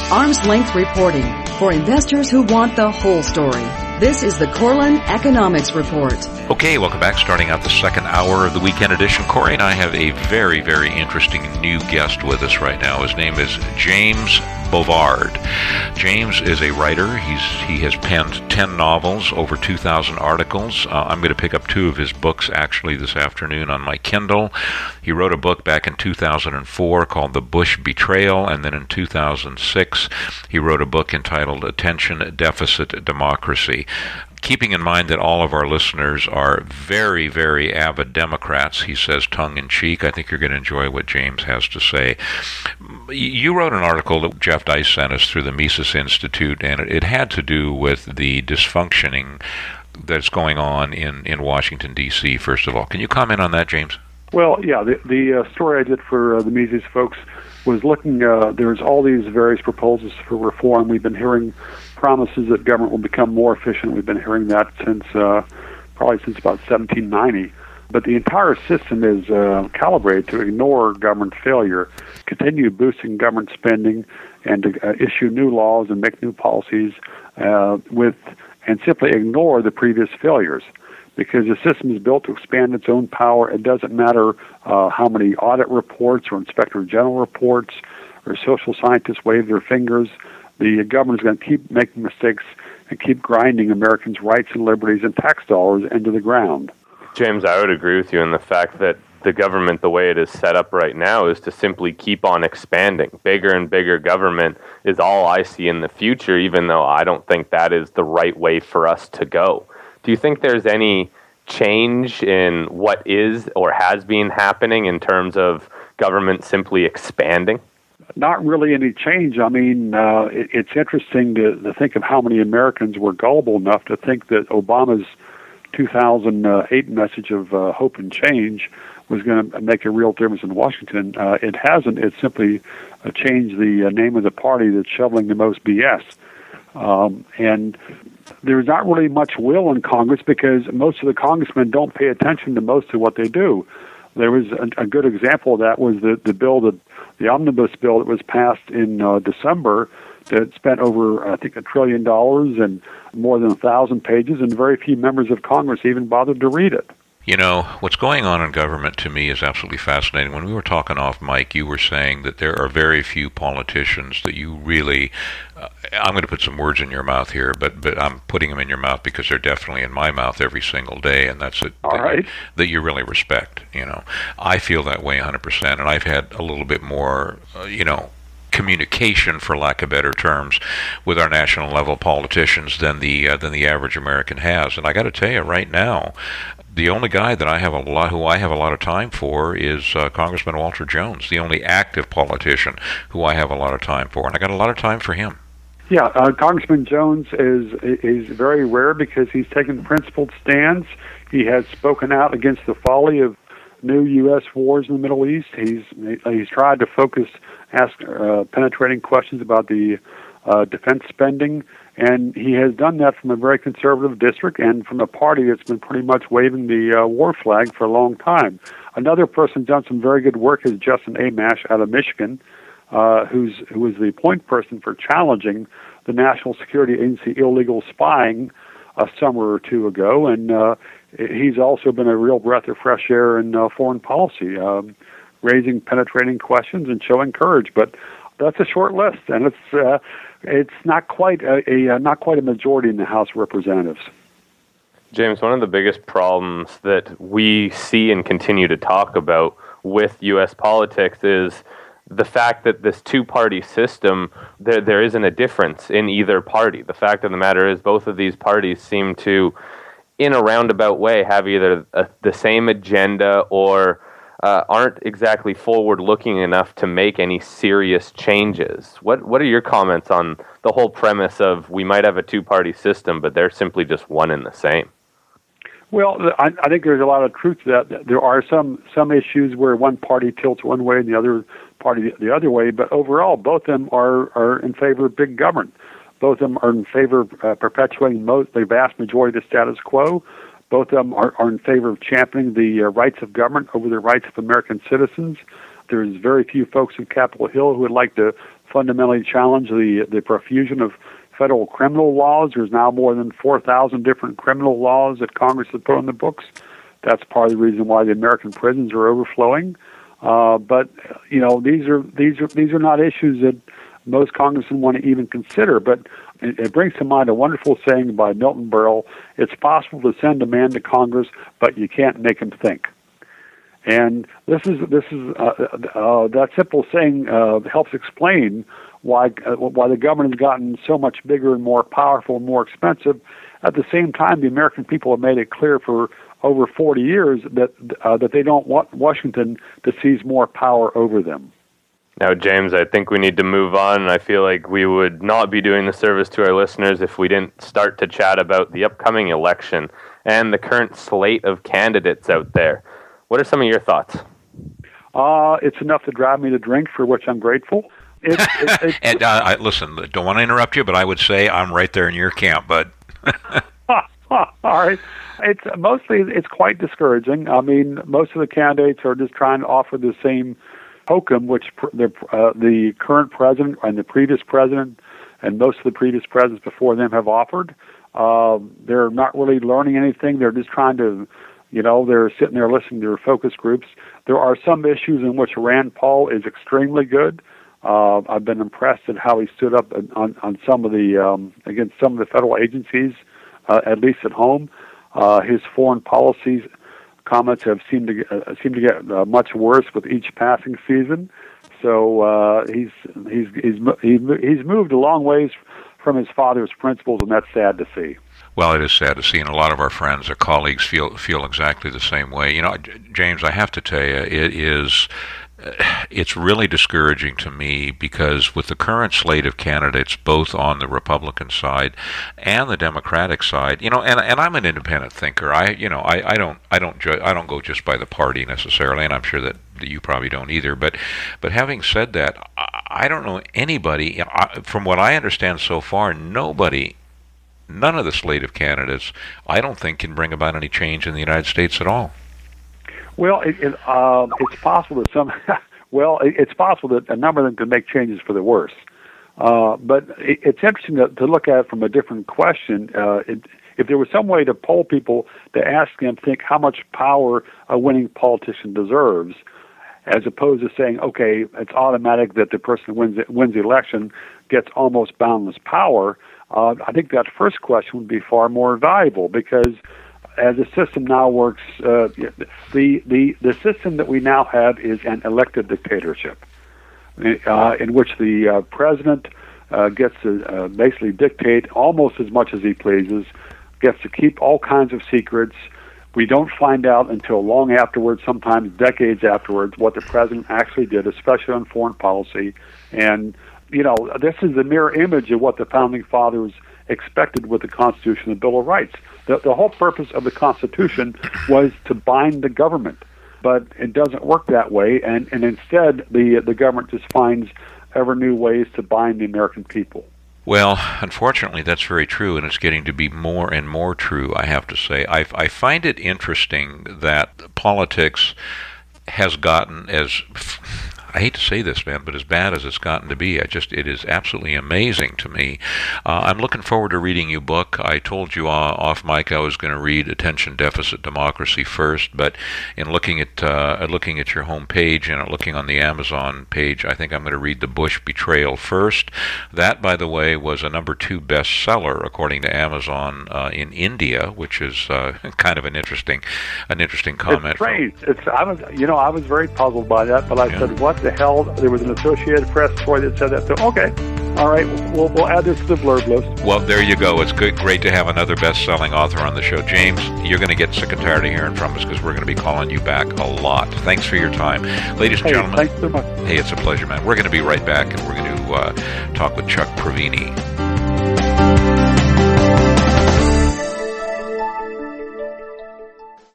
Arm's length reporting for investors who want the whole story. This is the Corlin Economics Report. Okay, welcome back. Starting out the second hour of the weekend edition. Corey and I have a very, very interesting new guest with us right now. His name is James Bovard. James is a writer. He has penned 10 novels, over 2,000 articles. I'm going to pick up 2 of his books actually this afternoon on my Kindle. He wrote a book back in 2004 called The Bush Betrayal, and then in 2006 he wrote a book entitled Attention Deficit Democracy. Keeping in mind that all of our listeners are very, very avid Democrats, he says tongue-in-cheek. I think you're going to enjoy what James has to say. You wrote an article that Jeff Dice sent us through the Mises Institute, and it had to do with the dysfunctioning that's going on in Washington, D.C., first of all. Can you comment on that, James? Well, yeah, the story I did for the Mises folks was looking, there's all these various proposals for reform. We've been hearing promises that government will become more efficient. We've been hearing that probably since about 1790. But the entire system is calibrated to ignore government failure, continue boosting government spending, and to issue new laws and make new policies and simply ignore the previous failures. Because the system is built to expand its own power. It doesn't matter how many audit reports or inspector general reports or social scientists wave their fingers. The government is going to keep making mistakes and keep grinding Americans' rights and liberties and tax dollars into the ground. James, I would agree with you in the fact that the government, the way it is set up right now, is to simply keep on expanding. Bigger and bigger government is all I see in the future, even though I don't think that is the right way for us to go. Do you think there's any change in what is or has been happening in terms of government simply expanding? Not really any change. I mean, it's interesting to think of how many Americans were gullible enough to think that Obama's 2008 message of hope and change was going to make a real difference in Washington. It hasn't. It's simply changed the name of the party that's shoveling the most BS. And there's not really much will in Congress because most of the congressmen don't pay attention to most of what they do. There was a good example of that was the omnibus bill that was passed in December that spent over, I think, $1 trillion and more than 1,000 pages, and very few members of Congress even bothered to read it. You know, what's going on in government to me is absolutely fascinating. When we were talking off mic, you were saying that there are very few politicians that you really, I'm going to put some words in your mouth here, but I'm putting them in your mouth because they're definitely in my mouth every single day, and that's it. All right. That you really respect, you know. I feel that way 100%, and I've had a little bit more, communication, for lack of better terms, with our national level politicians than the average American has. And I got to tell you right now, the only guy that I have a lot of time for is Congressman Walter Jones, the only active politician who I have a lot of time for, and I got a lot of time for him. Yeah, Congressman Jones is very rare because he's taken principled stands. He has spoken out against the folly of new U.S. wars in the Middle East. He's tried to ask penetrating questions about the defense spending, and he has done that from a very conservative district and from a party that's been pretty much waving the war flag for a long time. Another person who's done some very good work is Justin Amash out of Michigan, who was the point person for challenging the National Security Agency illegal spying a summer or two ago, and he's also been a real breath of fresh air in foreign policy, raising penetrating questions and showing courage. But that's a short list, and it's not quite a majority in the House of Representatives. James, one of the biggest problems that we see and continue to talk about with U.S. politics is the fact that this two-party system, there isn't a difference in either party. The fact of the matter is both of these parties seem to, in a roundabout way, have either the same agenda or aren't exactly forward-looking enough to make any serious changes. What are your comments on the whole premise of we might have a two-party system, but they're simply just one and the same? Well, I think there's a lot of truth to that. There are some issues where one party tilts one way and the other party the other way, but overall, both of them are in favor of big government. Both of them are in favor of perpetuating the vast majority of the status quo. Both of them are in favor of championing the rights of government over the rights of American citizens. There's very few folks in Capitol Hill who would like to fundamentally challenge the profusion of federal criminal laws. There's now more than 4,000 different criminal laws that Congress has put on the books. That's part of the reason why the American prisons are overflowing. But you know, these are not issues that most congressmen want to even consider. But it brings to mind a wonderful saying by Milton Berle: "It's possible to send a man to Congress, but you can't make him think." And that simple saying helps explain why the government has gotten so much bigger and more powerful and more expensive. At the same time, the American people have made it clear for over 40 years that they don't want Washington to seize more power over them. Now, James, I think we need to move on, and I feel like we would not be doing the service to our listeners if we didn't start to chat about the upcoming election and the current slate of candidates out there. What are some of your thoughts? It's enough to drive me to drink, for which I'm grateful. And listen, don't want to interrupt you, but I would say I'm right there in your camp, bud. All right. It's quite discouraging. I mean, most of the candidates are just trying to offer the same hokum, which the current president and the previous president and most of the previous presidents before them have offered. They're not really learning anything. They're just trying to, they're sitting there listening to their focus groups. There are some issues in which Rand Paul is extremely good. I've been impressed at how he stood up on some of the against some of the federal agencies, at least at home. His foreign policies comments have seemed to get much worse with each passing season. So he's moved a long ways from his father's principles, and that's sad to see. Well, it is sad to see, and a lot of our friends or colleagues feel exactly the same way. James, I have to tell you, it's really discouraging to me because with the current slate of candidates, both on the Republican side and the Democratic side, and I'm an independent thinker. I don't go just by the party necessarily, and I'm sure that you probably don't either. But having said that, I don't know anybody. From what I understand so far, none of the slate of candidates, I don't think, can bring about any change in the United States at all. Well, it's possible that it's possible that a number of them can make changes for the worse. But it's interesting to look at it from a different question. If there was some way to poll people to ask them, think how much power a winning politician deserves, as opposed to saying, okay, it's automatic that the person who wins the election gets almost boundless power, I think that first question would be far more valuable because as the system now works, the system that we now have is an elected dictatorship, in which the president gets to basically dictate almost as much as he pleases, gets to keep all kinds of secrets. We don't find out until long afterwards, sometimes decades afterwards, what the president actually did, especially on foreign policy. And, this is the mirror image of what the Founding Fathers expected with the Constitution and the Bill of Rights. The whole purpose of the Constitution was to bind the government, but it doesn't work that way, and instead the government just finds ever new ways to bind the American people. Well, unfortunately, that's very true, and it's getting to be more and more true, I have to say. I find it interesting that politics has gotten as... I hate to say this, man, but as bad as it's gotten to be, it is absolutely amazing to me. I'm looking forward to reading your book. I told you off mic I was going to read Attention Deficit Democracy first, but in looking at your home page and looking on the Amazon page, I think I'm going to read The Bush Betrayal first. That, by the way, was a #2 bestseller according to Amazon in India, which is kind of an interesting comment. It's strange. I was very puzzled by that, but I said, what the hell? There was an Associated Press story that said that. So, okay, all right, we'll add this to the blurb list. Well, there you go. It's great to have another best-selling author on the show. James, you're going to get sick and tired of hearing from us because we're going to be calling you back a lot. Thanks for your time. Ladies and gentlemen. Thanks so much. Hey, it's a pleasure, man. We're going to be right back, and we're going to talk with Chuck Provini.